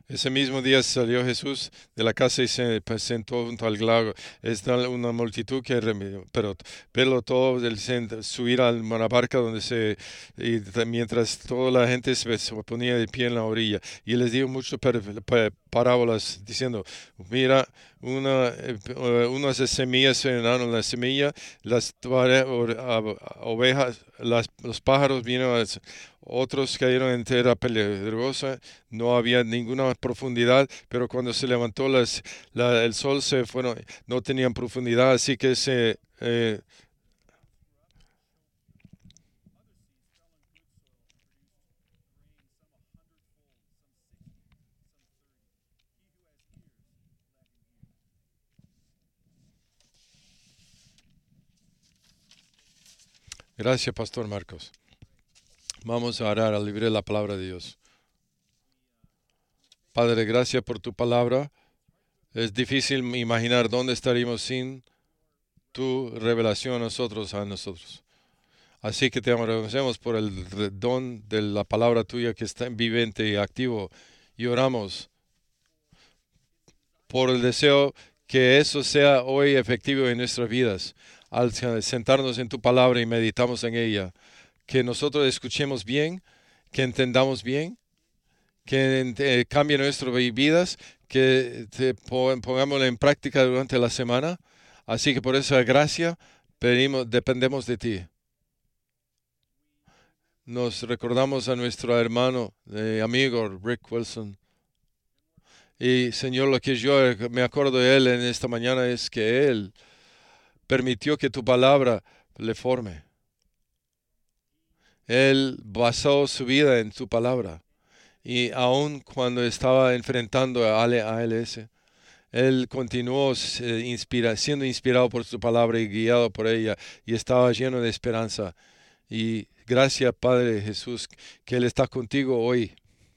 Ese mismo día salió Jesús de la casa y se sentó junto al lago. Está una multitud pero todo subir a una barca mientras toda la gente se ponía de pie en la orilla. Y les dio muchas parábolas diciendo, mira, unas semillas se llenaron la semilla, ovejas, los pájaros vino, otros cayeron en tierra peligrosa, no había ninguna profundidad, pero cuando se levantó el sol no tenían profundidad, así que Gracias, Pastor Marcos. Vamos a orar al libre la palabra de Dios. Padre, gracias por tu palabra. Es difícil imaginar dónde estaríamos sin tu revelación a nosotros. Así que te agradecemos por el don de la palabra tuya que está viviente y activo. Y oramos por el deseo que eso sea hoy efectivo en nuestras vidas. Al sentarnos en tu palabra y meditamos en ella, que nosotros escuchemos bien, que entendamos bien, que cambie nuestras vidas, que pongámoslo en práctica durante la semana. Así que por esa gracia dependemos de ti. Nos recordamos a nuestro hermano, amigo Rick Wilson. Y Señor, lo que yo me acuerdo de él en esta mañana es que él permitió que tu palabra le forme. Él basó su vida en tu palabra. Y aun cuando estaba enfrentando a ALS, él continuó siendo inspirado por su palabra y guiado por ella. Y estaba lleno de esperanza. Y gracias, Padre Jesús, que Él está contigo hoy.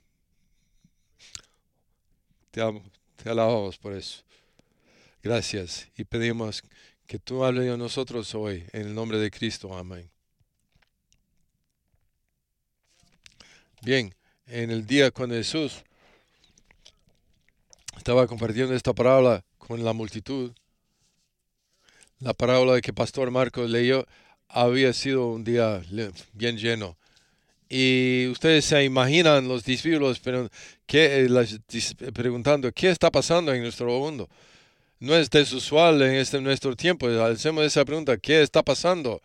Te amo, te alabamos por eso. Gracias. Y pedimos que tú hables a nosotros hoy, en el nombre de Cristo. Amén. Bien, en el día cuando Jesús estaba compartiendo esta parábola con la multitud, la parábola que Pastor Marcos leyó había sido un día bien lleno. Y ustedes se imaginan los discípulos preguntando, ¿qué está pasando en nuestro mundo? No es desusual en nuestro tiempo. Hacemos esa pregunta, ¿qué está pasando?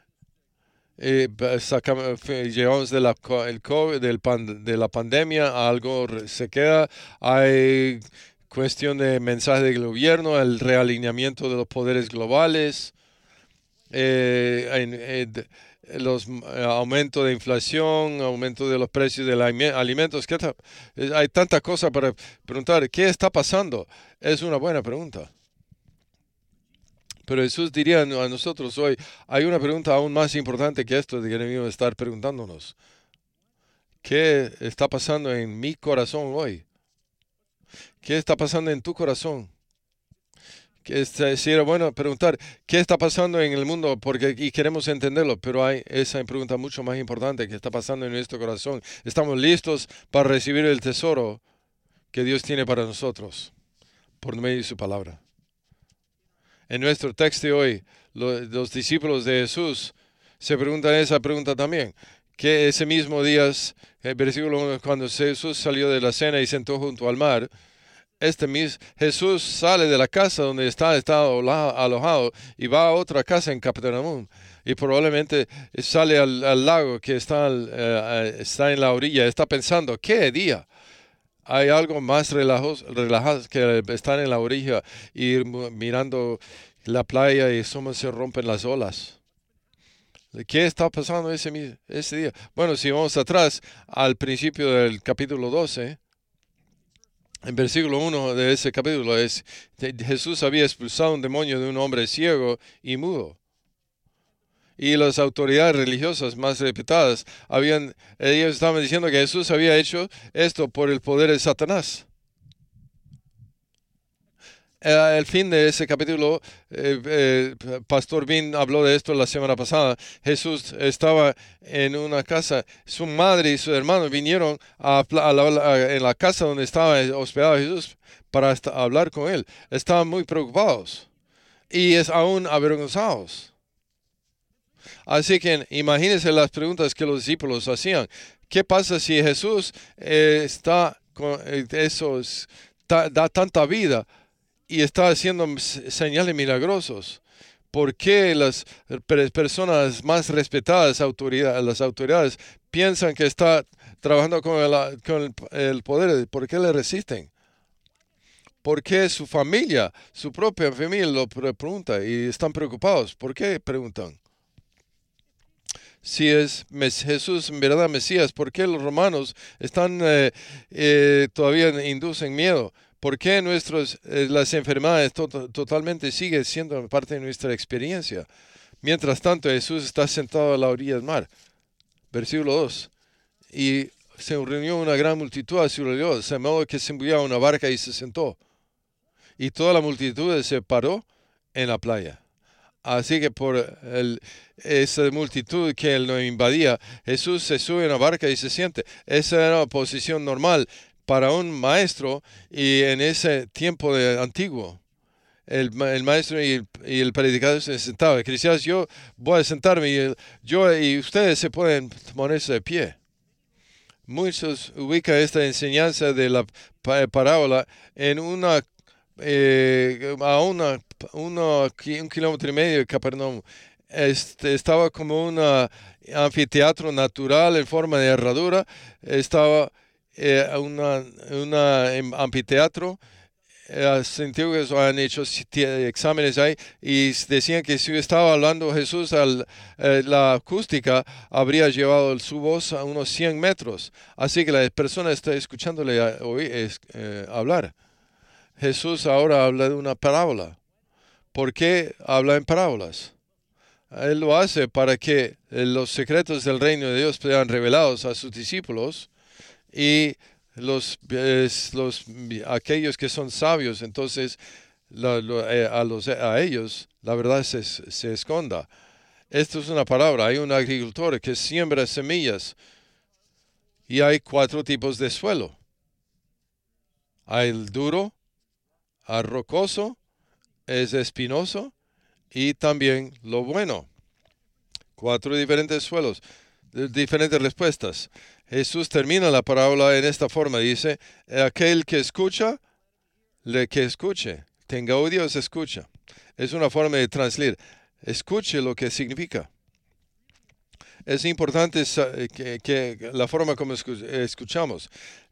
Llegamos el COVID, de la pandemia, algo se queda, hay cuestión de mensaje del gobierno, el realineamiento de los poderes globales, aumento de inflación, aumento de los precios de los alimentos. Hay tantas cosas para preguntar, ¿qué está pasando? Es una buena pregunta. Pero Jesús diría a nosotros hoy, hay una pregunta aún más importante que esto de que debemos estar preguntándonos. ¿Qué está pasando en mi corazón hoy? ¿Qué está pasando en tu corazón? Sería bueno preguntar, ¿qué está pasando en el mundo? Y queremos entenderlo, pero hay esa pregunta mucho más importante, ¿qué está pasando en nuestro corazón? ¿Estamos listos para recibir el tesoro que Dios tiene para nosotros por medio de su palabra? En nuestro texto de hoy, los discípulos de Jesús se preguntan esa pregunta también. Que ese mismo día, el versículo 1, cuando Jesús salió de la cena y sentó junto al mar, Jesús sale de la casa donde está alojado y va a otra casa en Capernaum. Y probablemente sale al lago que está en la orilla. Está pensando, ¿qué día? Hay algo más relajado que estar en la orilla y mirando la playa y solo se rompen las olas. ¿Qué está pasando ese día? Bueno, si vamos atrás al principio del capítulo 12, en versículo 1 de ese capítulo Jesús había expulsado un demonio de un hombre ciego y mudo. Y las autoridades religiosas más reputadas ellos estaban diciendo que Jesús había hecho esto por el poder de Satanás. El fin de ese capítulo, Pastor Bean habló de esto la semana pasada. Jesús estaba en una casa. Su madre y su hermano vinieron en la casa donde estaba hospedado Jesús para hablar con él. Estaban muy preocupados y aún avergonzados. Así que imagínense las preguntas que los discípulos hacían. ¿Qué pasa si Jesús está con da tanta vida y está haciendo señales milagrosos? ¿Por qué las personas más respetadas, las autoridades, piensan que está trabajando con el poder? ¿Por qué le resisten? ¿Por qué su familia, su propia familia lo pregunta y están preocupados? ¿Por qué preguntan? Si es Jesús en verdad Mesías, ¿por qué los romanos todavía inducen miedo? ¿Por qué las enfermedades totalmente siguen siendo parte de nuestra experiencia? Mientras tanto, Jesús está sentado a la orilla del mar. Versículo 2. Y se reunió una gran multitud a su alrededor, de modo que se envió a una barca y se sentó. Y toda la multitud se paró en la playa. Así que por esa multitud que él no invadía, Jesús se sube a una barca y se siente. Esa era una posición normal para un maestro y en ese tiempo antiguo. El maestro y el predicador se sentaban. Cristianos, yo voy a sentarme y ustedes se pueden ponerse de pie. Muchos ubican esta enseñanza de la parábola en un kilómetro y medio de Capernaum. Estaba como un anfiteatro natural en forma de herradura. Estaba un anfiteatro. Científicos han hecho exámenes ahí y decían que si estaba hablando Jesús la acústica habría llevado su voz a unos 100 metros. Así que la persona está escuchándole hablar. Jesús ahora habla de una parábola. ¿Por qué habla en parábolas? Él lo hace para que los secretos del reino de Dios sean revelados a sus discípulos y aquellos que son sabios, entonces a ellos la verdad se esconda. Esto es una palabra. Hay un agricultor que siembra semillas y hay 4 tipos de suelo. Hay el duro, el rocoso, es espinoso y también lo bueno. 4 diferentes suelos, diferentes respuestas. Jesús termina la parábola en esta forma. Dice, aquel que escucha, que escuche. Tenga oídos, escucha. Es una forma de translate. Escuche lo que significa. Es importante que la forma como escuchamos.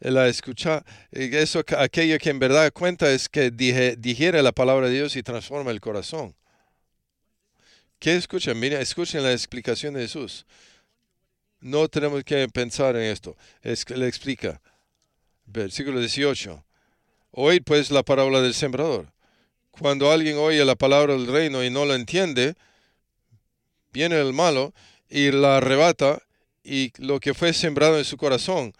Aquello que en verdad cuenta es que digiere la palabra de Dios y transforma el corazón. ¿Qué escuchan? Mira, escuchen la explicación de Jesús. No tenemos que pensar en esto. Le explica. Versículo 18. Oíd pues la parábola del sembrador. Cuando alguien oye la palabra del reino y no la entiende, viene el malo y la arrebata y lo que fue sembrado en su corazón.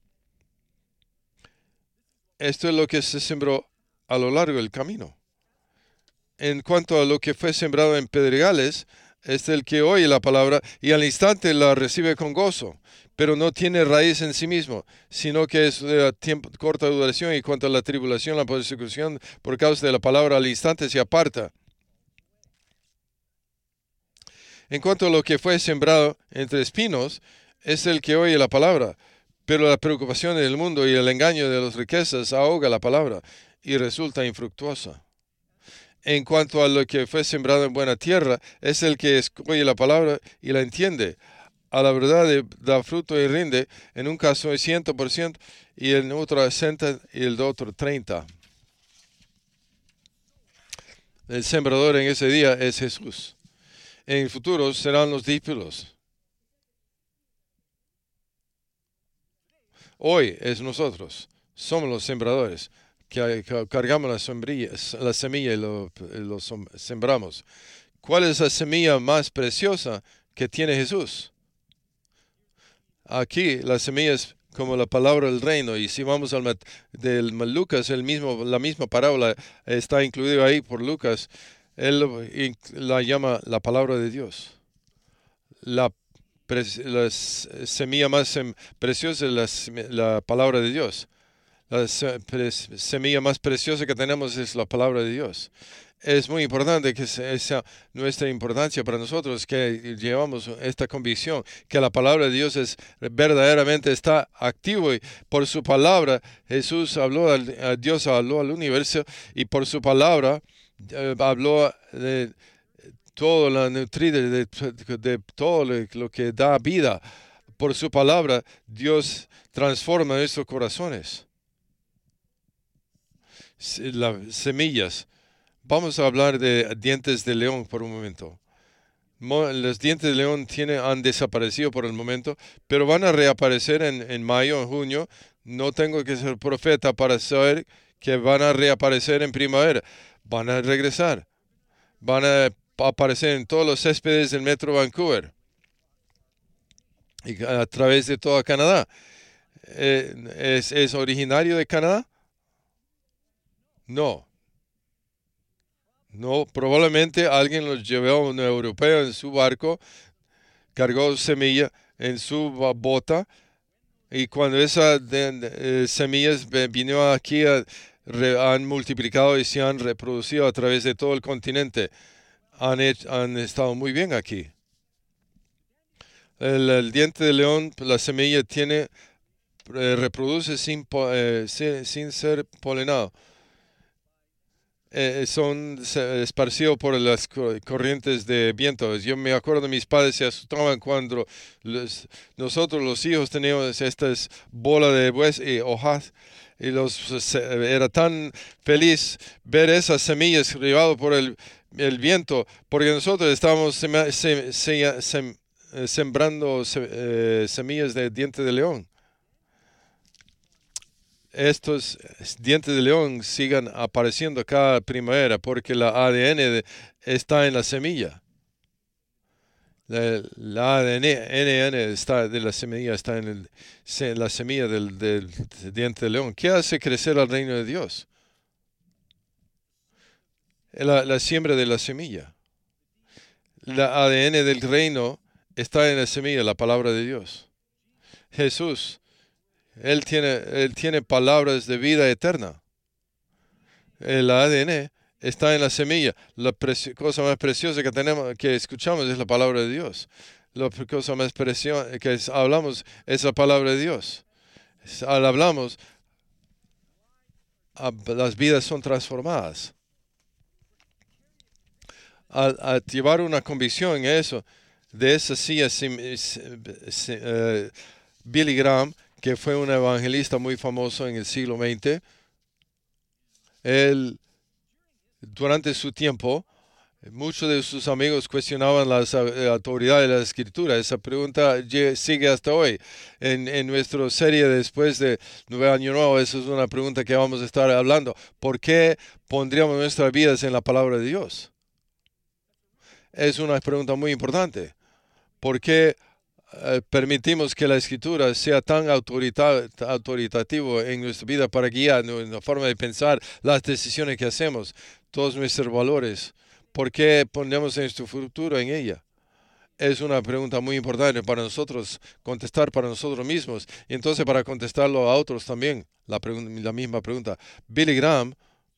Esto es lo que se sembró a lo largo del camino. En cuanto a lo que fue sembrado en pedregales, es el que oye la palabra y al instante la recibe con gozo, pero no tiene raíz en sí mismo, sino que es de corta duración y cuanto a la tribulación, la persecución por causa de la palabra al instante se aparta. En cuanto a lo que fue sembrado entre espinos, es el que oye la palabra, pero la preocupación del mundo y el engaño de las riquezas ahoga la palabra y resulta infructuosa. En cuanto a lo que fue sembrado en buena tierra, es el que oye la palabra y la entiende. A la verdad da fruto y rinde. En un caso es 100% y en otro 60% y el otro 30%. El sembrador en ese día es Jesús. En el futuro serán los discípulos. Hoy es nosotros. Somos los sembradores que cargamos la semilla y lo sembramos. ¿Cuál es la semilla más preciosa que tiene Jesús? Aquí la semilla es como la palabra del reino. Y si vamos al del Lucas, la misma parábola está incluida ahí por Lucas. Él la llama la palabra de Dios. La semilla más preciosa es la palabra de Dios. La semilla más preciosa que tenemos es la palabra de Dios. Es muy importante que esa nuestra importancia para nosotros, que llevamos esta convicción, que la palabra de Dios verdaderamente está activo, y por su palabra Jesús habló, Dios habló al universo, y por su palabra habló de todo lo nutrido, de todo lo que da vida. Por su palabra Dios transforma nuestros corazones. Las semillas. Vamos a hablar de dientes de león por un momento. Los dientes de león han desaparecido por el momento, pero van a reaparecer en mayo, en junio. No tengo que ser profeta para saber que van a reaparecer en primavera. Van a regresar. Van a aparecer en todos los céspedes del Metro Vancouver y a través de toda Canadá. ¿Es originario de Canadá? No. No, probablemente alguien los llevó, un europeo, en su barco, cargó semilla en su bota, y cuando esas semillas vinieron aquí, han multiplicado y se han reproducido a través de todo el continente. Han estado muy bien aquí. El diente de león, la semilla reproduce sin ser polinado. Son esparcidos por las corrientes de viento. Yo me acuerdo de mis padres se asustaban cuando nosotros los hijos teníamos estas bolas de hojas, y era tan feliz ver esas semillas llevadas por el viento, porque nosotros estábamos sembrando semillas de diente de león. Estos dientes de león sigan apareciendo cada primavera porque la ADN está en la semilla. La ADN de la semilla está en la semilla del diente de león. ¿Qué hace crecer al reino de Dios? La siembra de la semilla. La ADN del reino está en la semilla, la palabra de Dios. Jesús, Él tiene palabras de vida eterna. El ADN está en la semilla. La cosa más preciosa que escuchamos es la palabra de Dios. La cosa más preciosa que hablamos es la palabra de Dios. Al hablamos, las vidas son transformadas. Al llevar una convicción en eso, de esa silla, Billy Graham, que fue un evangelista muy famoso en el siglo XX, él, durante su tiempo, muchos de sus amigos cuestionaban la autoridad de la Escritura. Esa pregunta sigue hasta hoy. En nuestra serie después de Año Nuevo, esa es una pregunta que vamos a estar hablando. ¿Por qué pondríamos nuestras vidas en la palabra de Dios? Es una pregunta muy importante. ¿Por qué permitimos que la Escritura sea tan autoritativo en nuestra vida para guiar nuestra forma de pensar, las decisiones que hacemos, todos nuestros valores? ¿Por qué ponemos nuestro futuro en ella? Es una pregunta muy importante para nosotros contestar para nosotros mismos, y entonces para contestarlo a otros también. La misma pregunta. Billy Graham,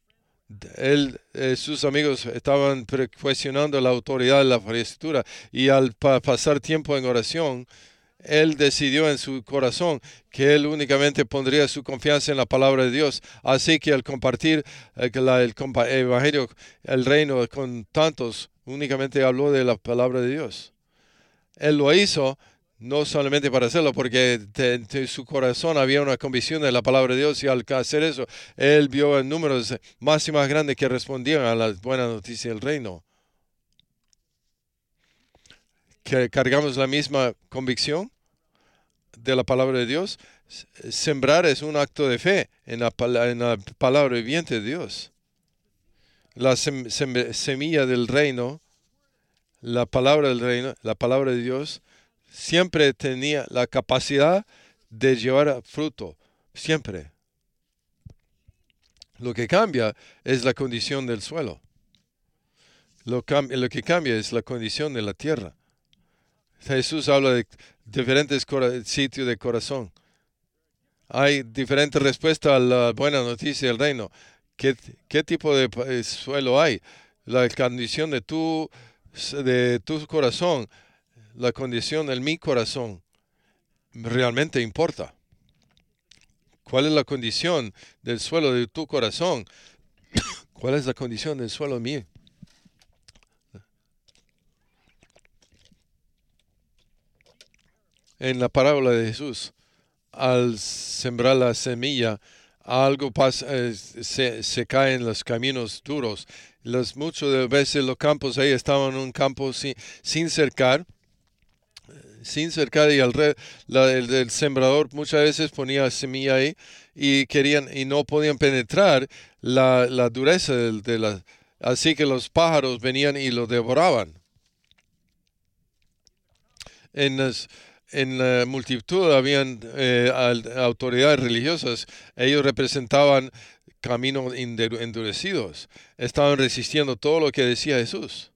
sus amigos estaban cuestionando la autoridad de la Escritura, y al pasar tiempo en oración, él decidió en su corazón que él únicamente pondría su confianza en la palabra de Dios. Así que al compartir el evangelio, el reino con tantos, únicamente habló de la palabra de Dios. Él lo hizo no solamente para hacerlo, porque en su corazón había una convicción de la palabra de Dios, y al hacer eso, él vio en números más y más grandes que respondían a la buena noticia del reino. Que cargamos la misma convicción de la palabra de Dios. Sembrar es un acto de fe en la palabra viviente de Dios. La semilla del reino, la palabra del reino, la palabra de Dios, siempre tenía la capacidad de llevar fruto, siempre. Lo que cambia es la condición del suelo. Lo que cambia es la condición de la tierra. Jesús habla de diferentes sitios de corazón. Hay diferentes respuestas a la buena noticia del reino. ¿Qué tipo de suelo hay? La condición de tu corazón, la condición de mi corazón, realmente importa. ¿Cuál es la condición del suelo de tu corazón? ¿Cuál es la condición del suelo mío? En la parábola de Jesús, al sembrar la semilla, algo pasa, se cae en los caminos duros. Muchas de veces los campos ahí estaban en un campo sin cercar, y el sembrador muchas veces ponía semilla ahí y no podían penetrar la dureza así que los pájaros venían y lo devoraban. En la multitud habían autoridades religiosas. Ellos representaban caminos endurecidos. Estaban resistiendo todo lo que decía Jesús.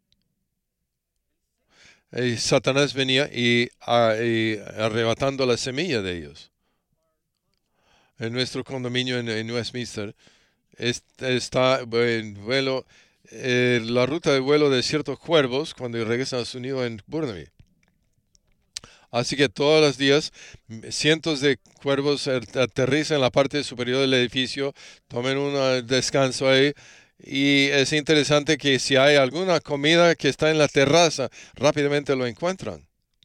Y Satanás venía y arrebatando la semilla de ellos. En nuestro condominio en Westminster está en vuelo, la ruta de vuelo de ciertos cuervos cuando regresan a su nido en Burnaby. Así que todos los días cientos de cuervos aterrizan en la parte superior del edificio, tomen un descanso ahí. Y es interesante que si hay alguna comida que está en la terraza, rápidamente lo encuentran.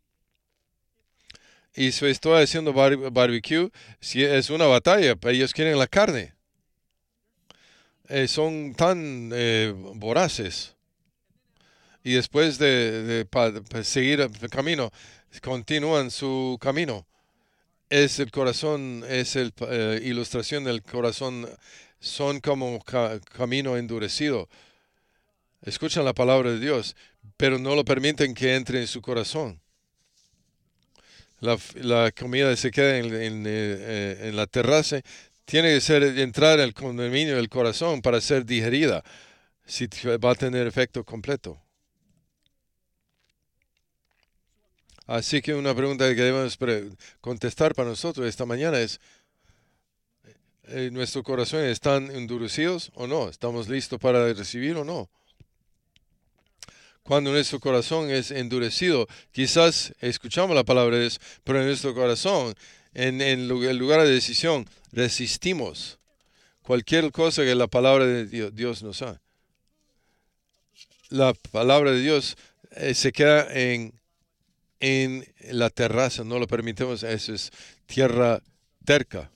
Y si estoy haciendo barbecue, si es una batalla, ellos quieren la carne. Son tan voraces. Y después de seguir el camino, continúan su camino. Es el corazón, es la ilustración del corazón. Son como camino endurecido. Escuchan la palabra de Dios, pero no lo permiten que entre en su corazón. La comida se queda en la terraza. Tiene que entrar en el condominio del corazón para ser digerida, si va a tener efecto completo. Así que una pregunta que debemos contestar para nosotros esta mañana es, ¿nuestro corazón están endurecidos o no? ¿Estamos listos para recibir o no? Cuando nuestro corazón es endurecido, quizás escuchamos la palabra de Dios, pero en nuestro corazón, en el lugar de decisión, resistimos cualquier cosa que la palabra de Dios nos da. La palabra de Dios se queda en la terraza, no lo permitimos, eso es tierra terca.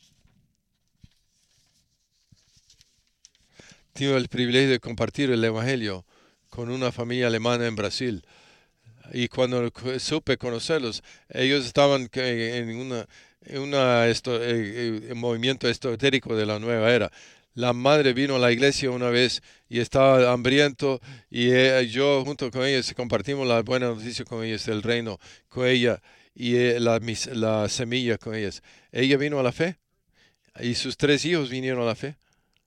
Tuve el privilegio de compartir el Evangelio con una familia alemana en Brasil. Y cuando supe conocerlos, ellos estaban en un movimiento esotérico de la nueva era. La madre vino a la iglesia una vez y estaba hambriento y yo junto con ellos compartimos la buena noticia con ellos del reino, con ella y la semilla con ellas. Ella vino a la fe y sus 3 hijos vinieron a la fe.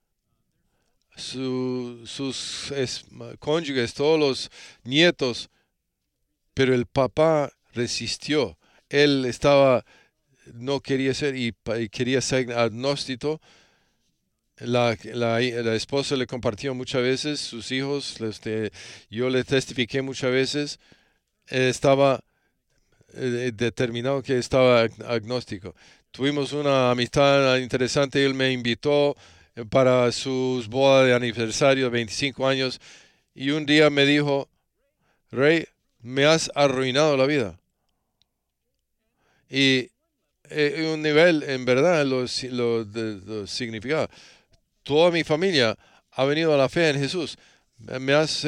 Sus cónyuges, todos los nietos, pero el papá resistió. Él no quería ser y quería ser agnóstico. La esposa le compartió muchas veces, sus hijos, yo le testifiqué muchas veces, estaba determinado que estaba agnóstico. Tuvimos una amistad interesante, él me invitó para sus bodas de aniversario de 25 años y un día me dijo, Ray, me has arruinado la vida. Y un nivel, en verdad, lo significaba. Toda mi familia ha venido a la fe en Jesús. Me has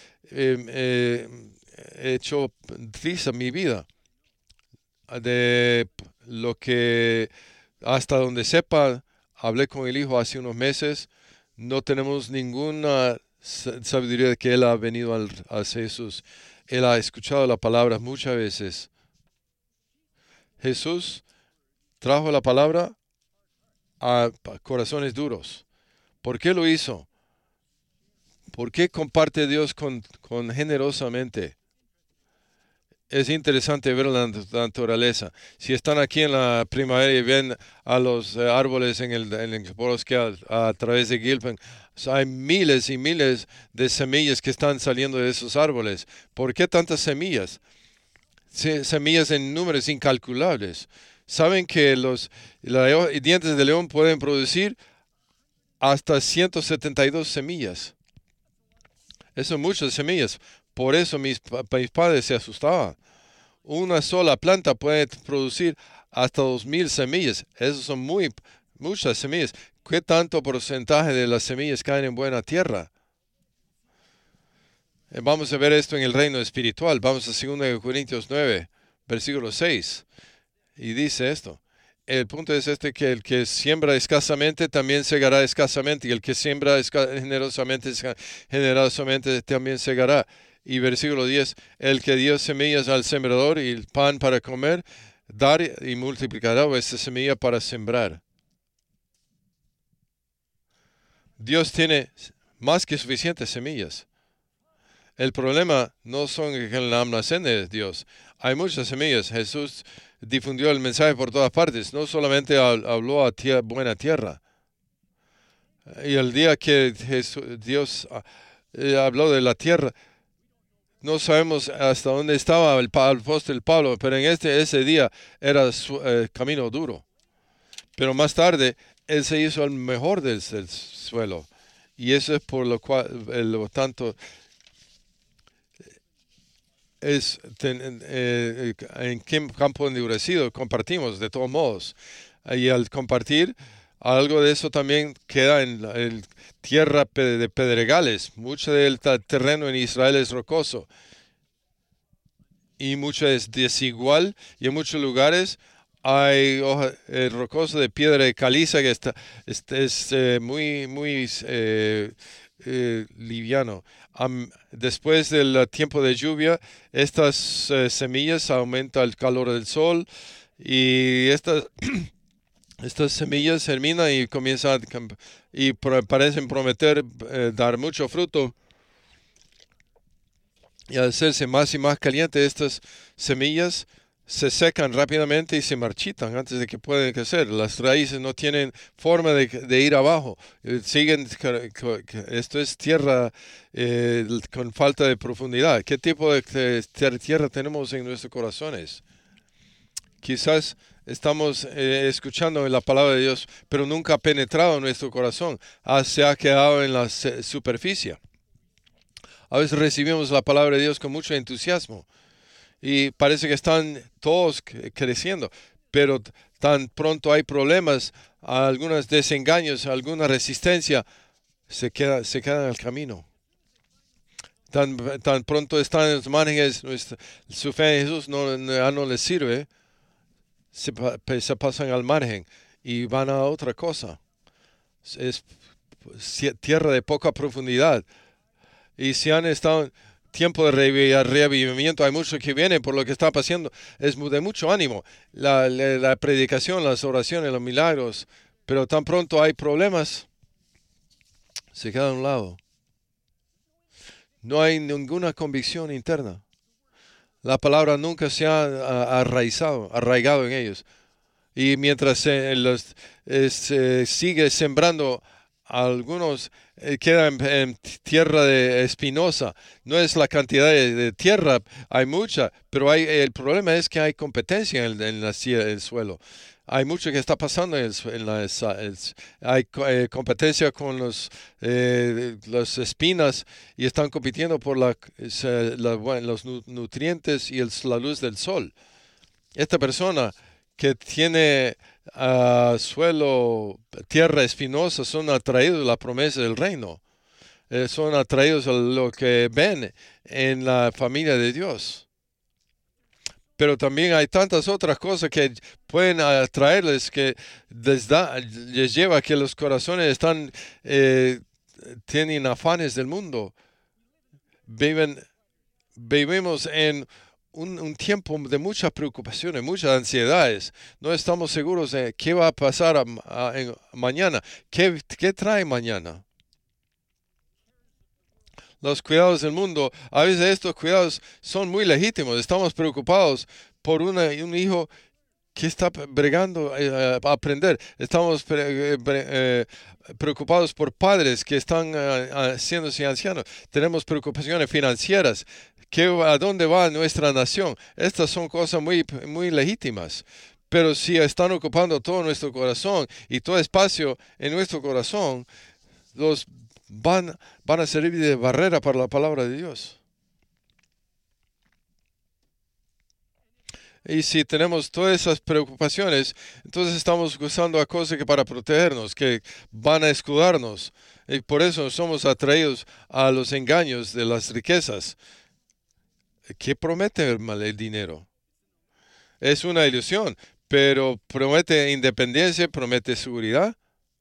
hecho triste mi vida. De lo que hasta donde sepa, hablé con el hijo hace unos meses. No tenemos ninguna sabiduría de que él ha venido a Jesús. Él ha escuchado la palabra muchas veces. Jesús trajo la palabra a corazones duros. ¿Por qué lo hizo? ¿Por qué comparte Dios con generosamente? Es interesante ver la naturaleza. Si están aquí en la primavera y ven a los árboles en el bosque a través de Gilpin, hay miles y miles de semillas que están saliendo de esos árboles. ¿Por qué tantas semillas? Semillas en números incalculables. Saben que los dientes de león pueden producir hasta 172 semillas. Eso son muchas semillas. Por eso mis padres se asustaban. Una sola planta puede producir hasta 2000 semillas. Esas son muchas semillas. ¿Qué tanto porcentaje de las semillas caen en buena tierra? Vamos a ver esto en el reino espiritual. Vamos a 2 Corintios 9, versículo 6. Y dice esto. El punto es este, que el que siembra escasamente también segará escasamente, y el que siembra generosamente también segará. Y versículo 10, el que dio semillas al sembrador y el pan para comer, dar y multiplicará esta semilla para sembrar. Dios tiene más que suficientes semillas. El problema no son el almacén de Dios. Hay muchas semillas. Jesús difundió el mensaje por todas partes. No solamente habló a buena tierra. Y el día que Dios habló de la tierra, no sabemos hasta dónde estaba el apóstol Pablo, pero en ese día era camino duro. Pero más tarde, él se hizo el mejor del suelo. Y eso es por lo tanto, en qué campo endurecido compartimos de todos modos. Y al compartir, algo de eso también queda en tierra de pedregales. Mucho del terreno en Israel es rocoso y mucho es desigual, y en muchos lugares hay rocoso de piedra de caliza que es muy liviano. Después del tiempo de lluvia, estas semillas aumentan el calor del sol, y estas semillas germinan y comienzan y parecen prometer dar mucho fruto. Y al hacerse más y más caliente, estas semillas se secan rápidamente y se marchitan antes de que puedan crecer. Las raíces no tienen forma de ir abajo. Esto es tierra con falta de profundidad. ¿Qué tipo de tierra tenemos en nuestros corazones? Quizás estamos escuchando la palabra de Dios, pero nunca ha penetrado en nuestro corazón. Se ha quedado en la superficie. A veces recibimos la palabra de Dios con mucho entusiasmo y parece que están todos creciendo, pero tan pronto hay problemas, algunos desengaños, alguna resistencia, se quedan en el camino. Tan pronto están en los márgenes, su fe en Jesús no les sirve, se pasan al margen y van a otra cosa. Es tierra de poca profundidad. Y si han estado en tiempo de reavivamiento, hay muchos que vienen por lo que está pasando. Es de mucho ánimo. La predicación, las oraciones, los milagros. Pero tan pronto hay problemas, se queda a un lado. No hay ninguna convicción interna. La palabra nunca se ha arraigado en ellos. Y mientras sigue sembrando, algunos quedan en tierra espinosa. No es la cantidad de tierra, hay mucha, pero el problema es que hay competencia en el suelo. Hay mucho que está pasando hay competencia con las espinas, y están compitiendo por los nutrientes y la luz del sol. Esta persona que tiene tierra espinosa, son atraídos a la promesa del reino. Son atraídos a lo que ven en la familia de Dios. Pero también hay tantas otras cosas que pueden atraerles, que les lleva a que los corazones tienen afanes del mundo. Vivimos en un tiempo de muchas preocupaciones, muchas ansiedades. No estamos seguros de qué va a pasar mañana, qué trae mañana. Los cuidados del mundo, a veces estos cuidados son muy legítimos. Estamos preocupados por un hijo que está bregando a aprender. Estamos preocupados por padres que están haciéndose ancianos. Tenemos preocupaciones financieras. ¿A dónde va nuestra nación? Estas son cosas muy, muy legítimas. Pero si están ocupando todo nuestro corazón y todo espacio en nuestro corazón, los van a servir de barrera para la palabra de Dios. Y si tenemos todas esas preocupaciones, entonces estamos usando a cosas que para protegernos, que van a escudarnos. Y por eso somos atraídos a los engaños de las riquezas. ¿Qué promete el dinero? Es una ilusión, pero promete independencia, promete seguridad.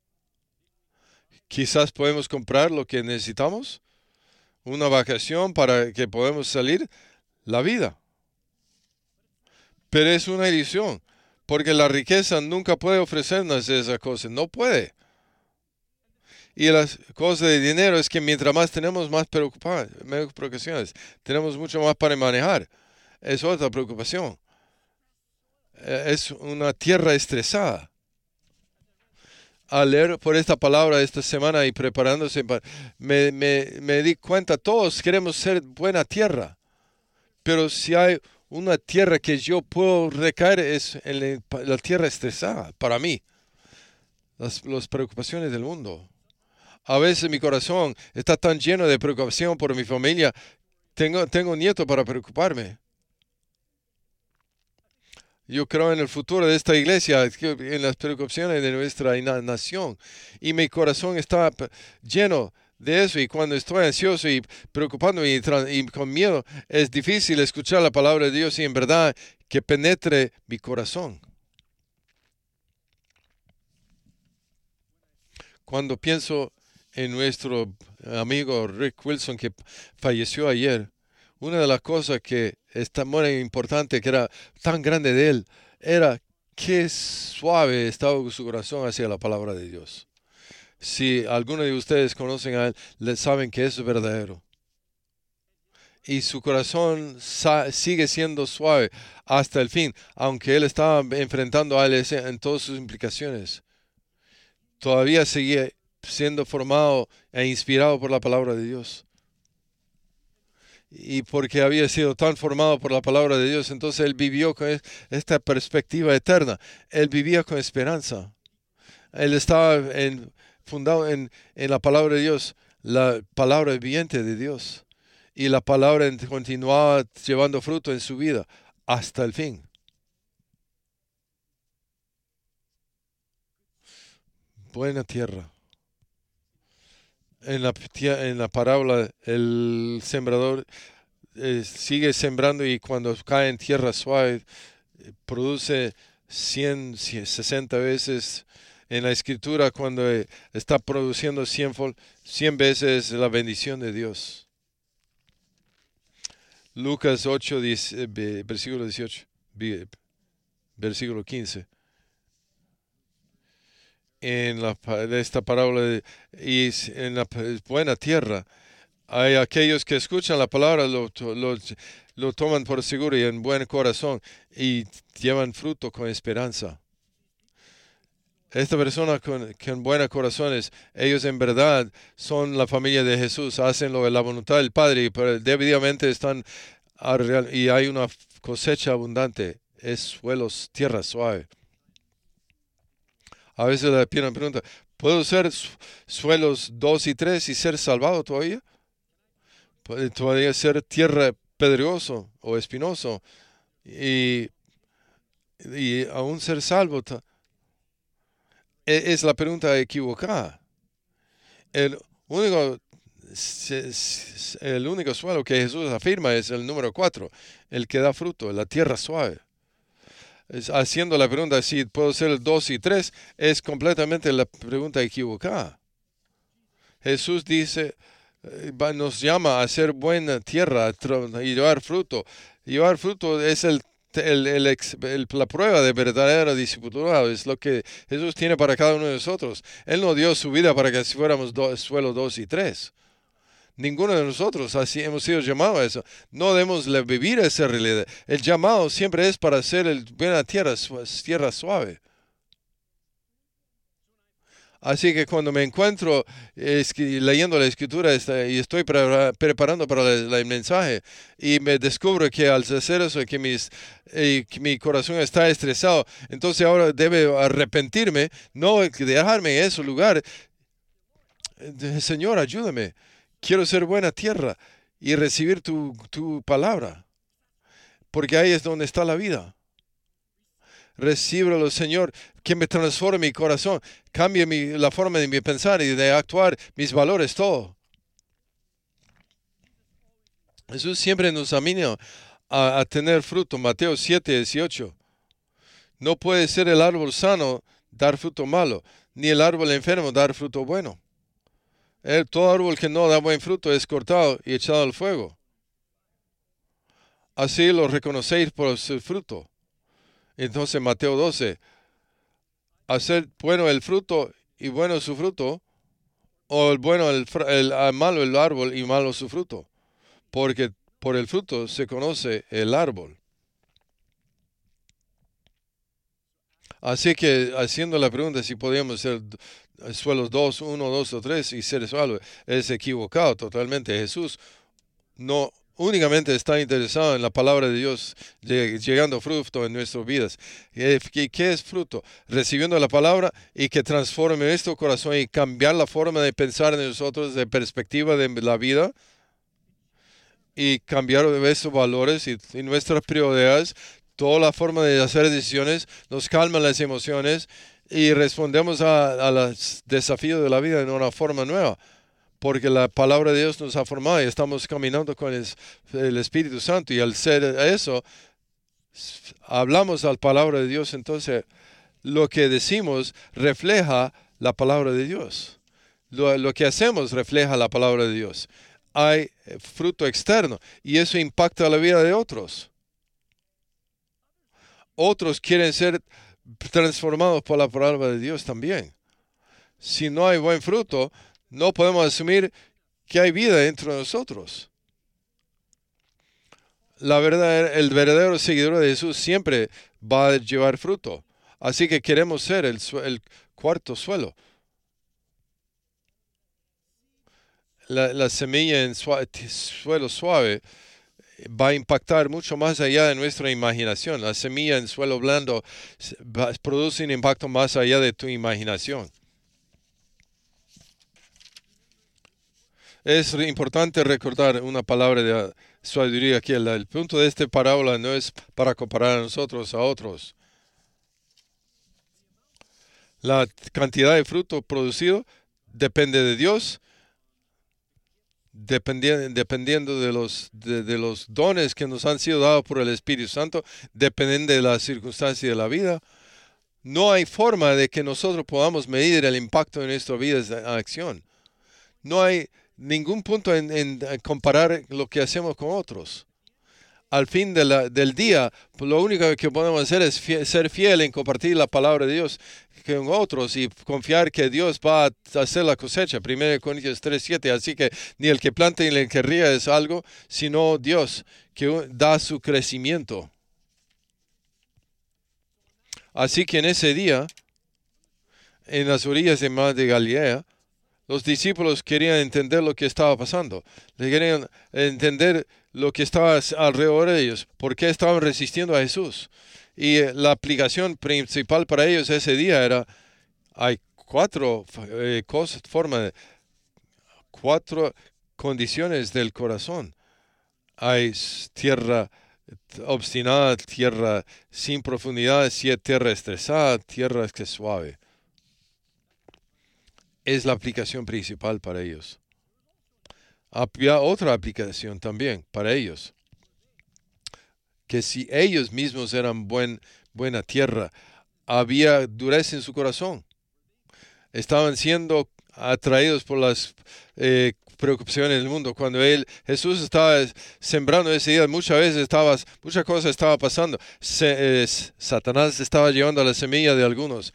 Quizás podemos comprar lo que necesitamos, una vacación para que podamos salir, la vida. Pero es una ilusión, porque la riqueza nunca puede ofrecernos esas cosas, no puede. Y las cosas de dinero es que mientras más tenemos, más preocupaciones, tenemos mucho más para manejar. Es otra preocupación. Es una tierra estresada. Al leer por esta palabra esta semana y preparándose, me di cuenta, todos queremos ser buena tierra, pero si hay una tierra que yo puedo recaer es en la tierra estresada, para mí, las preocupaciones del mundo. A veces mi corazón está tan lleno de preocupación por mi familia, tengo nieto para preocuparme. Yo creo en el futuro de esta iglesia, en las preocupaciones de nuestra nación. Y mi corazón está lleno de eso. Y cuando estoy ansioso y preocupándome y con miedo, es difícil escuchar la palabra de Dios y en verdad que penetre mi corazón. Cuando pienso en nuestro amigo Rick Wilson que falleció ayer, una de las cosas que es tan muy importante, que era tan grande de él, era qué suave estaba su corazón hacia la palabra de Dios. Si alguno de ustedes conocen a él, saben que eso es verdadero. Y su corazón sigue siendo suave hasta el fin, aunque él estaba enfrentando a él en todas sus implicaciones. Todavía sigue siendo formado e inspirado por la palabra de Dios. Y porque había sido tan formado por la palabra de Dios, entonces él vivió con esta perspectiva eterna. Él vivía con esperanza. Él estaba fundado en la palabra de Dios, la palabra viviente de Dios. Y la palabra continuaba llevando fruto en su vida hasta el fin. Buena tierra. En la parábola, el sembrador sigue sembrando y cuando cae en tierra suave, produce 60 veces. En la escritura, cuando está produciendo 100 veces la bendición de Dios. Lucas 8, versículo 18, versículo 15. En esta parábola, y en la buena tierra, hay aquellos que escuchan la palabra, lo toman por seguro y en buen corazón y llevan fruto con esperanza. Esta persona con buenos corazones, ellos en verdad son la familia de Jesús, hacen lo de la voluntad del Padre, pero debidamente están y hay una cosecha abundante, es suelos, tierra suave. A veces le pregunta, ¿puedo ser suelos 2 y 3 y ser salvado todavía? ¿Puede todavía ser tierra pedregoso o espinoso y aún ser salvo? Es la pregunta equivocada. El único suelo que Jesús afirma es el número 4, el que da fruto, la tierra suave. Haciendo la pregunta si puedo ser el 2 y 3, es completamente la pregunta equivocada. Jesús dice, nos llama a ser buena tierra y dar fruto. Llevar fruto es la prueba de verdadero discipulado, es lo que Jesús tiene para cada uno de nosotros. Él no dio su vida para que si fuéramos suelo 2 y 3. Ninguno de nosotros así hemos sido llamados a eso. No debemos vivir esa realidad. El llamado siempre es para hacer buena tierra, tierra suave. Así que cuando me encuentro leyendo la escritura y estoy preparando para el mensaje y me descubro que al hacer eso que que mi corazón está estresado, entonces ahora debe arrepentirme, no dejarme en ese lugar. Señor, ayúdame. Quiero ser buena tierra y recibir tu palabra, porque ahí es donde está la vida. Recíbrelo, Señor, que me transforme mi corazón, cambie la forma de mi pensar y de actuar, mis valores, todo. Jesús siempre nos anima a tener fruto. Mateo 7:18. No puede ser el árbol sano dar fruto malo, ni el árbol enfermo dar fruto bueno. Todo árbol que no da buen fruto es cortado y echado al fuego. Así lo reconocéis por su fruto. Entonces Mateo 12, hacer bueno el fruto y bueno su fruto, o malo el árbol y malo su fruto, porque por el fruto se conoce el árbol. Así que haciendo la pregunta si podíamos ser suelos 2, 1, 2 o 3 y ser suelo, es equivocado totalmente. Jesús no únicamente está interesado en la palabra de Dios llegando fruto en nuestras vidas. ¿Qué es fruto? Recibiendo la palabra y que transforme nuestro corazón y cambiar la forma de pensar de nosotros, de perspectiva de la vida y cambiar nuestros valores y nuestras prioridades. Toda la forma de hacer decisiones nos calman las emociones y respondemos a los desafíos de la vida de una forma nueva. Porque la palabra de Dios nos ha formado y estamos caminando con el Espíritu Santo. Y al ser eso, hablamos a la palabra de Dios. Entonces, lo que decimos refleja la palabra de Dios. Lo que hacemos refleja la palabra de Dios. Hay fruto externo y eso impacta la vida de otros. Otros quieren ser transformados por la palabra de Dios también. Si no hay buen fruto, no podemos asumir que hay vida dentro de nosotros. El verdadero seguidor de Jesús siempre va a llevar fruto. Así que queremos ser el cuarto suelo. La semilla en suelo suave va a impactar mucho más allá de nuestra imaginación. La semilla en suelo blando produce un impacto más allá de tu imaginación. Es importante recordar una palabra de sabiduría aquí. El punto de esta parábola no es para comparar a nosotros a otros. La cantidad de fruto producido depende de Dios, dependiendo de los dones que nos han sido dados por el Espíritu Santo, dependen de las circunstancias de la vida. No hay forma de que nosotros podamos medir el impacto de nuestra vida en acción. No hay ningún punto en comparar lo que hacemos con otros. Al fin del día, lo único que podemos hacer es ser fiel en compartir la palabra de Dios con otros y confiar que Dios va a hacer la cosecha. 1 Corintios 3:7. Así que ni el que planta ni el que ría es algo, sino Dios que da su crecimiento. Así que en ese día, en las orillas del mar de Galilea, los discípulos querían entender lo que estaba pasando. Querían entender lo que estaba alrededor de ellos. ¿Por qué estaban resistiendo a Jesús? Y la aplicación principal para ellos ese día era, hay cuatro condiciones del corazón. Hay tierra obstinada, tierra sin profundidad, tierra estresada, tierra que es suave. Es la aplicación principal para ellos. Había otra aplicación también para ellos. Que si ellos mismos eran buena tierra, había dureza en su corazón. Estaban siendo atraídos por las preocupaciones en el mundo. Cuando Jesús estaba sembrando ese día, muchas cosas estaban pasando. Satanás estaba llevando la semilla de algunos.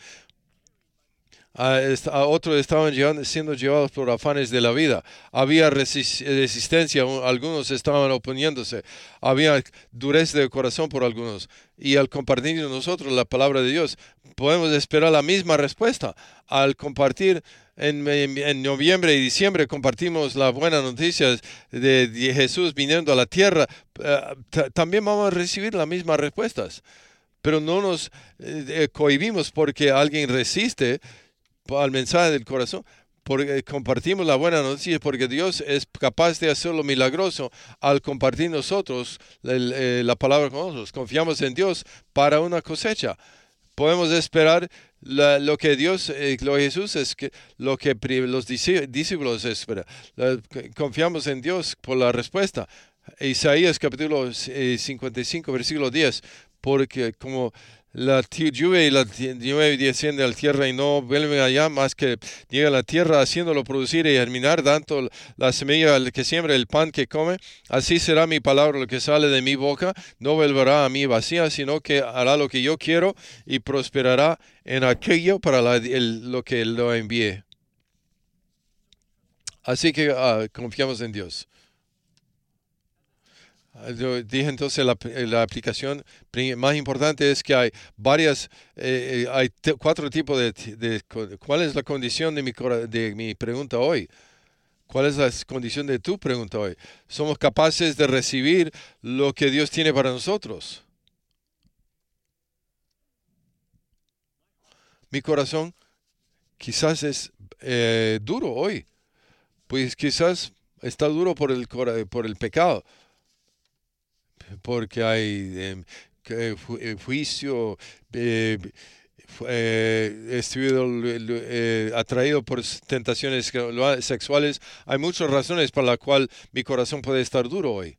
A otros estaban siendo llevados por afanes de la vida. Había resistencia, algunos estaban oponiéndose. Había dureza de corazón por algunos. Y al compartir nosotros la palabra de Dios, podemos esperar la misma respuesta. Al compartir en noviembre y diciembre, compartimos las buenas noticias de Jesús viniendo a la tierra, también vamos a recibir las mismas respuestas. Pero no nos cohibimos porque alguien resiste al mensaje del corazón, porque compartimos la buena noticia, porque Dios es capaz de hacerlo milagroso al compartir nosotros la palabra con nosotros. Confiamos en Dios para una cosecha. Podemos esperar lo que Jesús es lo que los discípulos esperan. Confiamos en Dios por la respuesta. Isaías capítulo 55, versículo 10, porque como la lluvia y la lluvia desciende a la tierra y no vuelven allá más que llega a la tierra haciéndolo producir y germinar, tanto la semilla que siembra, el pan que come, así será mi palabra, lo que sale de mi boca, no volverá a mí vacía, sino que hará lo que yo quiero y prosperará en aquello para lo que lo envié. Así que confiamos en Dios. Yo dije entonces la aplicación más importante es que hay hay 4 tipos ¿cuál es la condición de mi pregunta hoy? ¿Cuál es la condición de tu pregunta hoy? ¿Somos capaces de recibir lo que Dios tiene para nosotros? Mi corazón quizás es duro hoy, pues quizás está duro por el pecado. Porque hay juicio, atraído por tentaciones sexuales. Hay muchas razones por las cuales mi corazón puede estar duro hoy.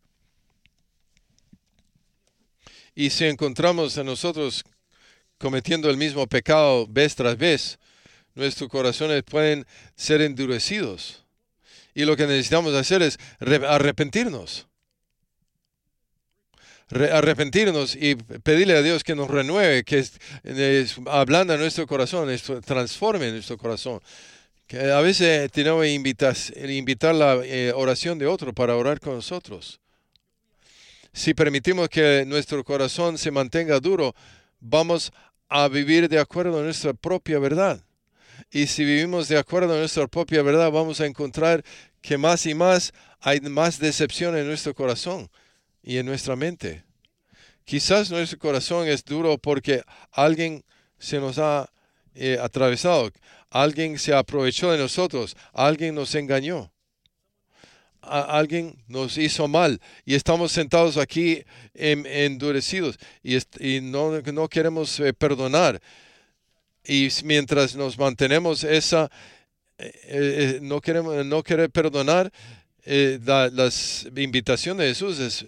Y si encontramos a nosotros cometiendo el mismo pecado vez tras vez, nuestros corazones pueden ser endurecidos. Y lo que necesitamos hacer es arrepentirnos. Arrepentirnos y pedirle a Dios que nos renueve, que ablanda nuestro corazón, transforme nuestro corazón. Que a veces tenemos que invitar la oración de otro para orar con nosotros. Si permitimos que nuestro corazón se mantenga duro, vamos a vivir de acuerdo a nuestra propia verdad. Y si vivimos de acuerdo a nuestra propia verdad, vamos a encontrar que más y más hay más decepción en nuestro corazón y en nuestra mente. Quizás nuestro corazón es duro porque alguien se nos ha atravesado, alguien se aprovechó de nosotros, alguien nos engañó, alguien nos hizo mal y estamos sentados aquí endurecidos y no queremos perdonar. Y mientras nos mantenemos no querer perdonar, las invitaciones de Jesús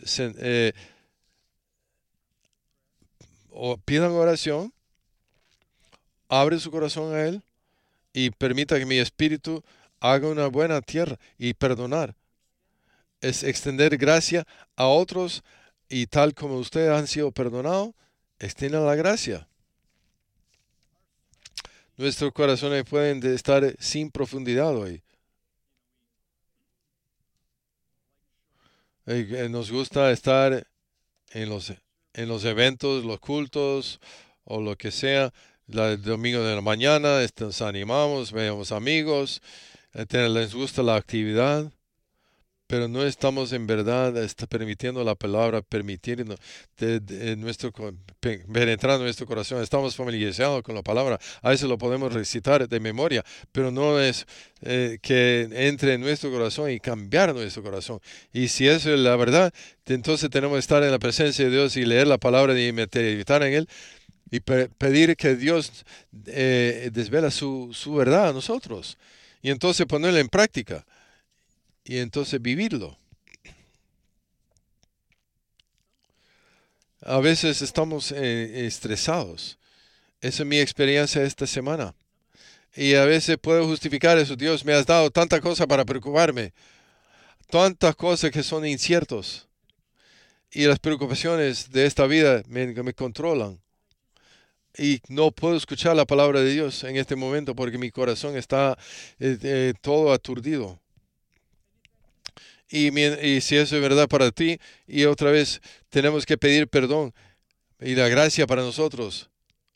o pidan oración, abre su corazón a Él y permita que mi espíritu haga una buena tierra y perdonar. Es extender gracia a otros y tal como ustedes han sido perdonados, extiendan la gracia. Nuestros corazones pueden estar sin profundidad hoy. Nos gusta estar en los eventos, los cultos o lo que sea. El domingo de la mañana nos animamos, vemos amigos, les gusta la actividad, pero no estamos en verdad permitiendo la palabra, permitiendo penetrar en nuestro corazón. Estamos familiarizados con la palabra, a veces lo podemos recitar de memoria, pero no es que entre en nuestro corazón y cambiar nuestro corazón. Y si eso es la verdad, entonces tenemos que estar en la presencia de Dios y leer la palabra y meditar en Él y pedir que Dios desvela su verdad a nosotros y entonces ponerla en práctica. Y entonces vivirlo. A veces estamos estresados. Esa es mi experiencia esta semana. Y a veces puedo justificar eso. Dios, me has dado tanta cosa para preocuparme. tantas cosas que son inciertos y las preocupaciones de esta vida me controlan. Y no puedo escuchar la palabra de Dios en este momento porque mi corazón está todo aturdido. Y si eso es verdad para ti, y otra vez tenemos que pedir perdón y la gracia para nosotros.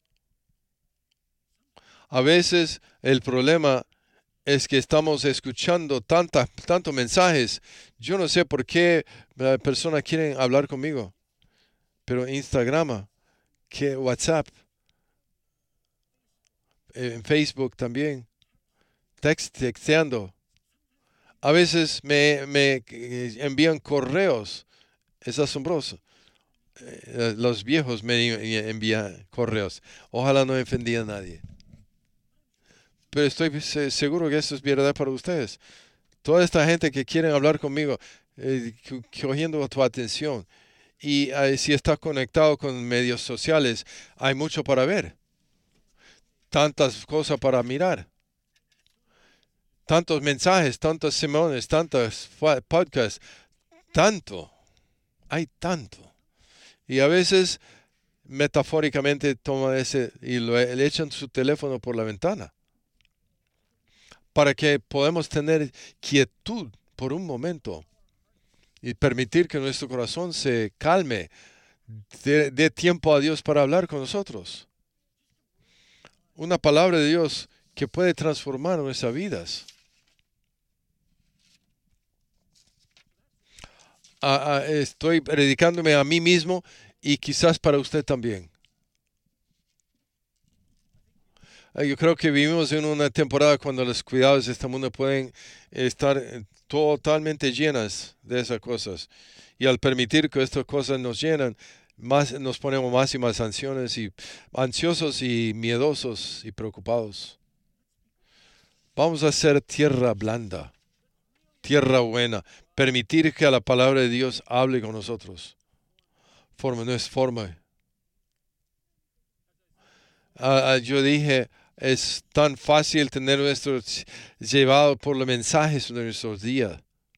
A veces el problema es que estamos escuchando tantos mensajes. Yo no sé por qué personas quieren hablar conmigo, pero Instagram, que WhatsApp, en Facebook también, texteando. A veces me envían correos. Es asombroso. Los viejos me envían correos. Ojalá no ofendí a nadie. Pero estoy seguro que eso es verdad para ustedes. Toda esta gente que quieren hablar conmigo, cogiendo tu atención. Y si estás conectado con medios sociales, hay mucho para ver. Tantas cosas para mirar. Tantos mensajes, tantos sermones, tantos podcasts. Tanto. Hay tanto. Y a veces, metafóricamente, toma ese y le echan su teléfono por la ventana. Para que podamos tener quietud por un momento y permitir que nuestro corazón se calme, dé tiempo a Dios para hablar con nosotros. Una palabra de Dios que puede transformar nuestras vidas. Estoy predicándome a mí mismo y quizás para usted también. Yo creo que vivimos en una temporada cuando los cuidados de este mundo pueden estar totalmente llenas de esas cosas. Y al permitir que estas cosas nos llenan, más nos ponemos más y más ansiosos y miedosos y preocupados. Vamos a ser tierra blanda, tierra buena, permitir que la palabra de Dios hable con nosotros. Forma, no es forma. Yo dije, es tan fácil tener nuestros llevado por los mensajes de nuestros días.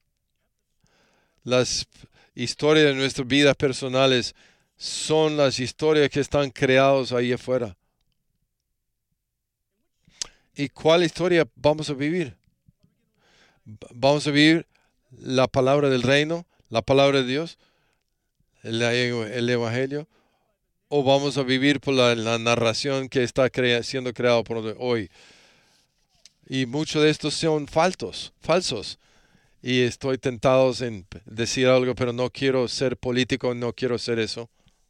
Las historias de nuestras vidas personales son las historias que están creadas ahí afuera. ¿Y cuál historia vamos a vivir? ¿Vamos a vivir la palabra del reino, la palabra de Dios, el evangelio? ¿O vamos a vivir por la narración que está siendo creada por hoy? Y muchos de estos son falsos. Y estoy tentado en decir algo, pero no quiero ser político, no quiero hacer eso.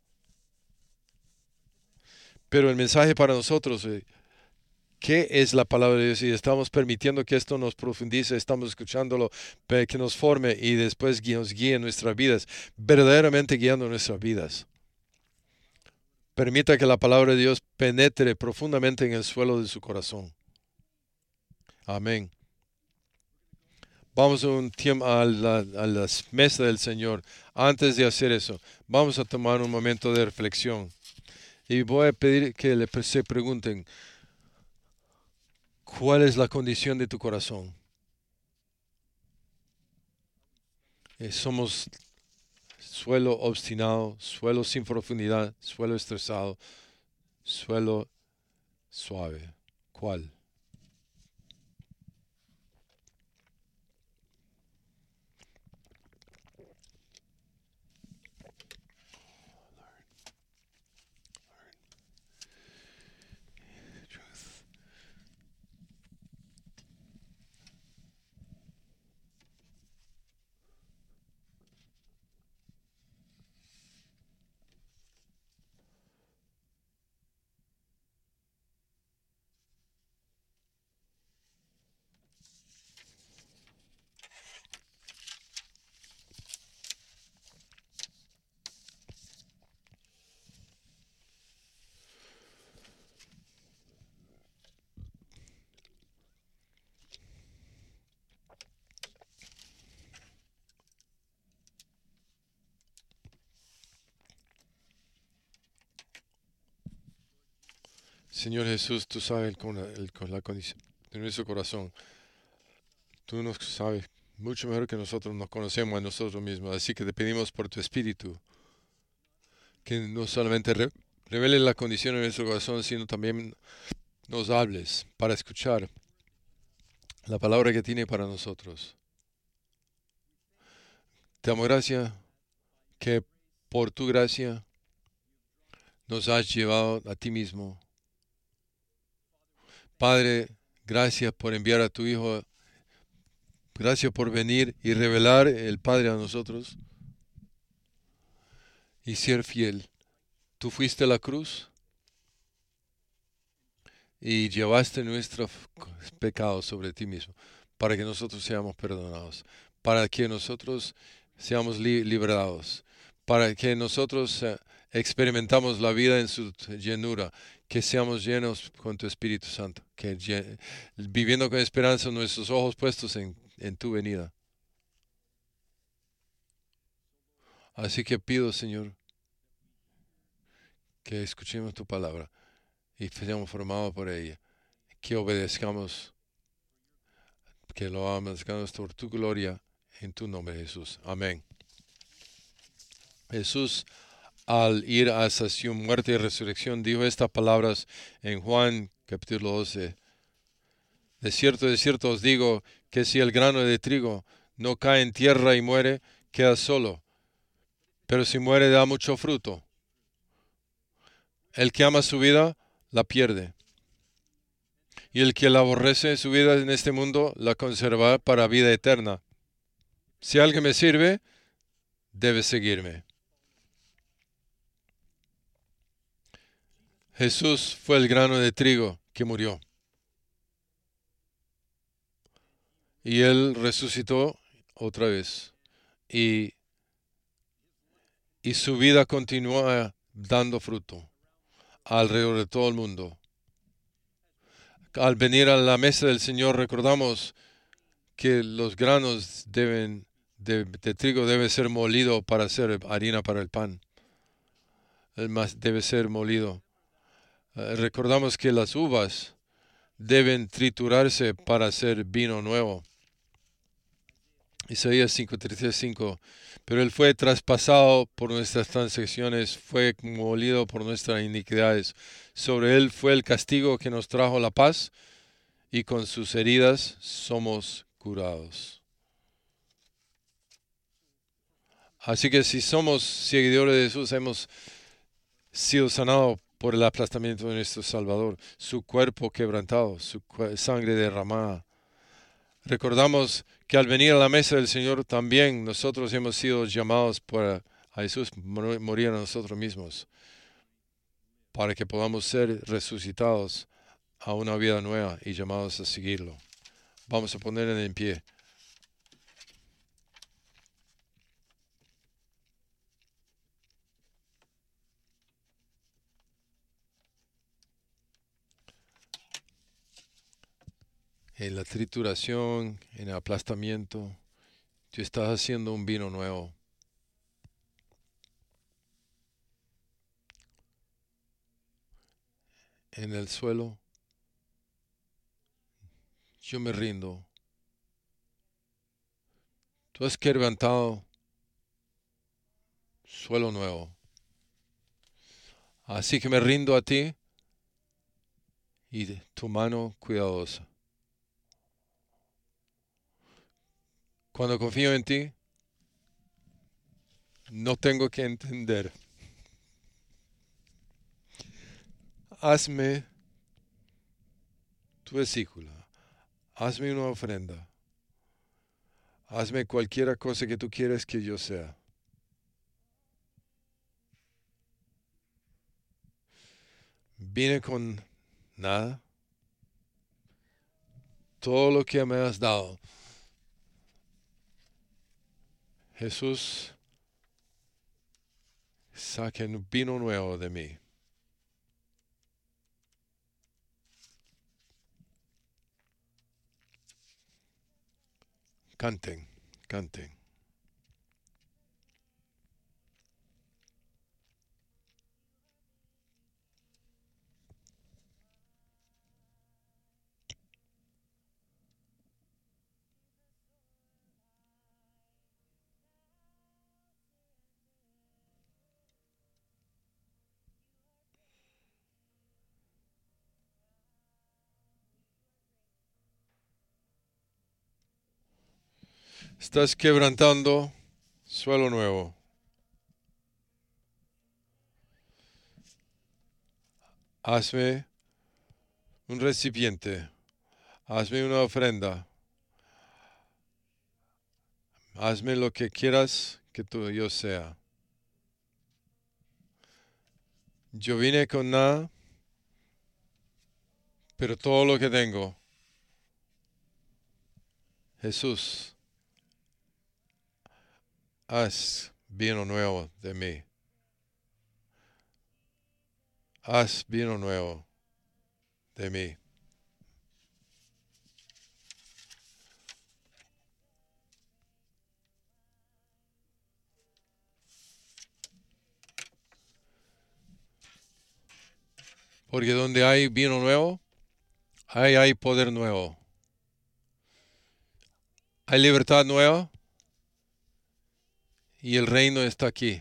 Pero el mensaje para nosotros, ¿qué es la palabra de Dios? Y estamos permitiendo que esto nos profundice, estamos escuchándolo, que nos forme y después nos guíe en nuestras vidas, verdaderamente guiando nuestras vidas. Permita que la palabra de Dios penetre profundamente en el suelo de su corazón. Amén. Vamos a un tiempo a la mesa del Señor. Antes de hacer eso, vamos a tomar un momento de reflexión. Y voy a pedir que se pregunten, ¿cuál es la condición de tu corazón? Somos suelo obstinado, suelo sin profundidad, suelo estresado, suelo suave. ¿Cuál? Señor Jesús, tú sabes con la condición de nuestro corazón. Tú nos sabes mucho mejor que nosotros nos conocemos a nosotros mismos. Así que te pedimos por tu Espíritu que no solamente revele la condición de nuestro corazón, sino también nos hables para escuchar la palabra que tiene para nosotros. Te damos gracias que por tu gracia nos has llevado a ti mismo. Padre, gracias por enviar a tu Hijo. Gracias por venir y revelar el Padre a nosotros y ser fiel. Tú fuiste a la cruz y llevaste nuestros pecados sobre ti mismo para que nosotros seamos perdonados, para que nosotros seamos liberados, para que nosotros experimentamos la vida en su llenura, que seamos llenos con tu Espíritu Santo, que viviendo con esperanza nuestros ojos puestos en tu venida. Así que pido, Señor, que escuchemos tu palabra y seamos formados por ella, que obedezcamos, que lo obedezcamos por tu gloria, en tu nombre, Jesús. Amén. Jesús, al ir hacia su muerte y resurrección, dijo estas palabras en Juan capítulo 12. De cierto os digo que si el grano de trigo no cae en tierra y muere, queda solo, pero si muere da mucho fruto. El que ama su vida, la pierde. Y el que la aborrece su vida en este mundo, la conservará para vida eterna. Si alguien me sirve, debe seguirme. Jesús fue el grano de trigo que murió. Y Él resucitó otra vez. Y, y su vida continúa dando fruto alrededor de todo el mundo. Al venir a la mesa del Señor recordamos que los granos de trigo deben ser molidos para hacer harina para el pan. El más debe ser molido. Recordamos que las uvas deben triturarse para hacer vino nuevo. Isaías 5:35. Pero Él fue traspasado por nuestras transgresiones, fue molido por nuestras iniquidades. Sobre Él fue el castigo que nos trajo la paz, y con sus heridas somos curados. Así que si somos seguidores de Jesús, hemos sido sanados por el aplastamiento de nuestro Salvador, su cuerpo quebrantado, su sangre derramada. Recordamos que al venir a la mesa del Señor también nosotros hemos sido llamados por a Jesús morir a nosotros mismos, para que podamos ser resucitados a una vida nueva y llamados a seguirlo. Vamos a poner en pie. En la trituración, en el aplastamiento, tú estás haciendo un vino nuevo. En el suelo, yo me rindo. Tú has quebrantado suelo nuevo. Así que me rindo a ti y de tu mano cuidadosa. Cuando confío en ti, no tengo que entender. Hazme tu vesícula. Hazme una ofrenda. Hazme cualquier cosa que tú quieras que yo sea. Vine con nada. Todo lo que me has dado, Jesús, saque un vino nuevo de mí. Canten, canten. Estás quebrantando suelo nuevo. Hazme un recipiente. Hazme una ofrenda. Hazme lo que quieras que yo sea. Yo vine con nada, pero todo lo que tengo, Jesús, haz vino nuevo de mí. Haz vino nuevo de mí. Porque donde hay vino nuevo, ahí hay poder nuevo. Hay libertad nueva y el reino está aquí.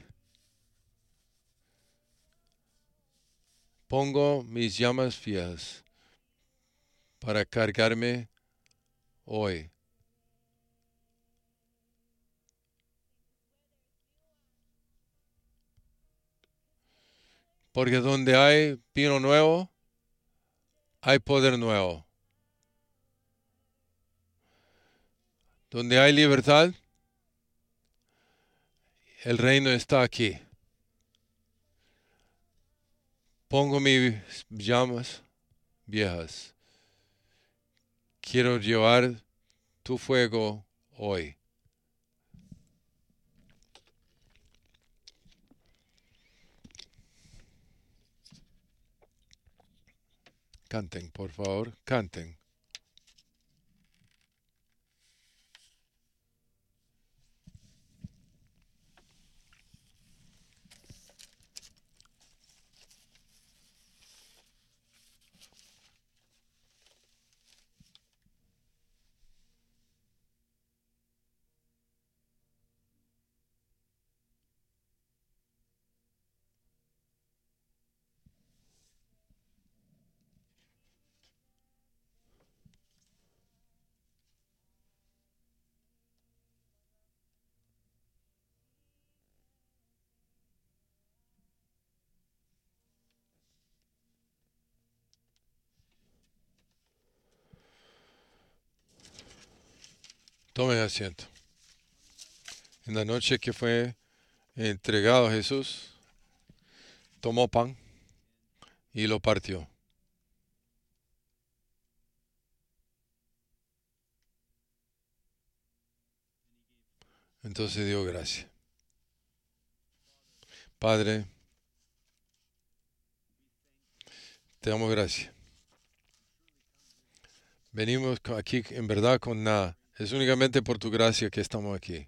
Pongo mis llamas fieles para cargarme hoy. Porque donde hay vino nuevo, hay poder nuevo. Donde hay libertad, el reino está aquí. Pongo mis llamas viejas. Quiero llevar tu fuego hoy. Canten, por favor, canten. Tomen asiento. En la noche que fue entregado a Jesús, tomó pan y lo partió. Entonces dio gracias. Padre, te damos gracias. Venimos aquí en verdad con nada. Es únicamente por tu gracia que estamos aquí.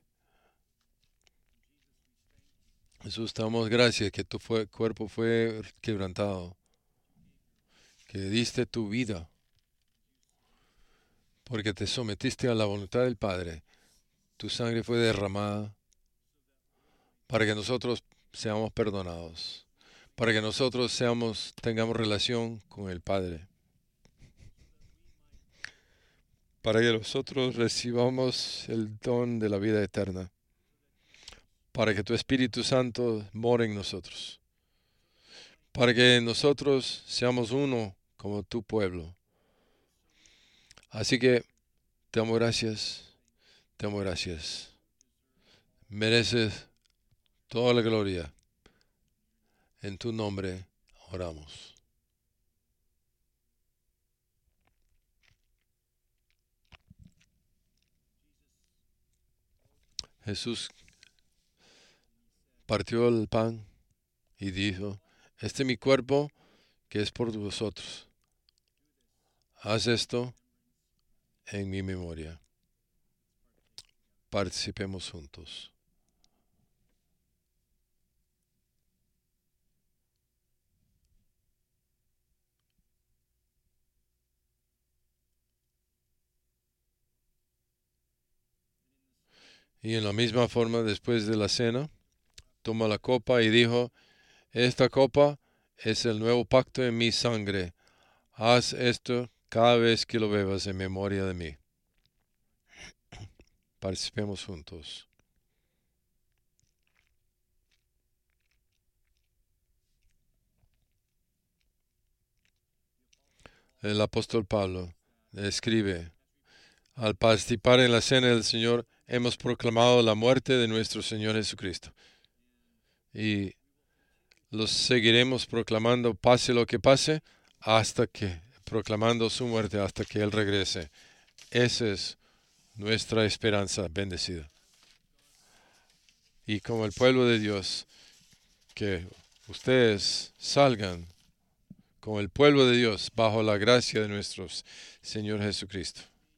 Jesús, te damos gracias que tu cuerpo fue quebrantado, que diste tu vida, porque te sometiste a la voluntad del Padre. Tu sangre fue derramada para que nosotros seamos perdonados, para que nosotros tengamos relación con el Padre, para que nosotros recibamos el don de la vida eterna, para que tu Espíritu Santo more en nosotros, para que nosotros seamos uno como tu pueblo. Así que te amo gracias, te amo gracias. Mereces toda la gloria. En tu nombre oramos. Jesús partió el pan y dijo, este es mi cuerpo que es por vosotros. Haz esto en mi memoria. Participemos juntos. Y en la misma forma, después de la cena, tomó la copa y dijo, esta copa es el nuevo pacto en mi sangre. Haz esto cada vez que lo bebas en memoria de mí. Participemos juntos. El apóstol Pablo escribe: al participar en la cena del Señor, hemos proclamado la muerte de nuestro Señor Jesucristo. Y los seguiremos proclamando, pase lo que pase, proclamando su muerte hasta que Él regrese. Esa es nuestra esperanza bendecida. Y como el pueblo de Dios, que ustedes salgan como el pueblo de Dios bajo la gracia de nuestro Señor Jesucristo.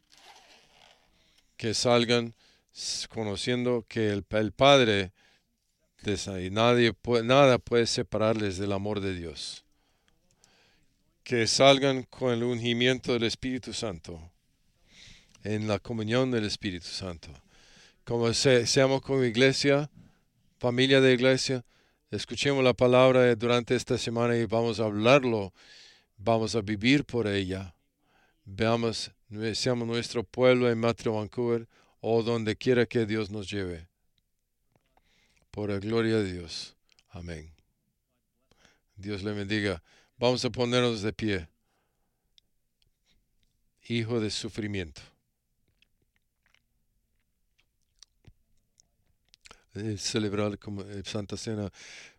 Que salgan conociendo que el Padre y nada puede separarles del amor de Dios. Que salgan con el ungimiento del Espíritu Santo, en la comunión del Espíritu Santo. Como seamos como iglesia, familia de iglesia, escuchemos la palabra durante esta semana y vamos a hablarlo, vamos a vivir por ella. Seamos nuestro pueblo en Metro Vancouver o donde quiera que Dios nos lleve. Por la gloria de Dios. Amén. Dios le bendiga. Vamos a ponernos de pie. Hijo de sufrimiento. Celebrar como Santa Cena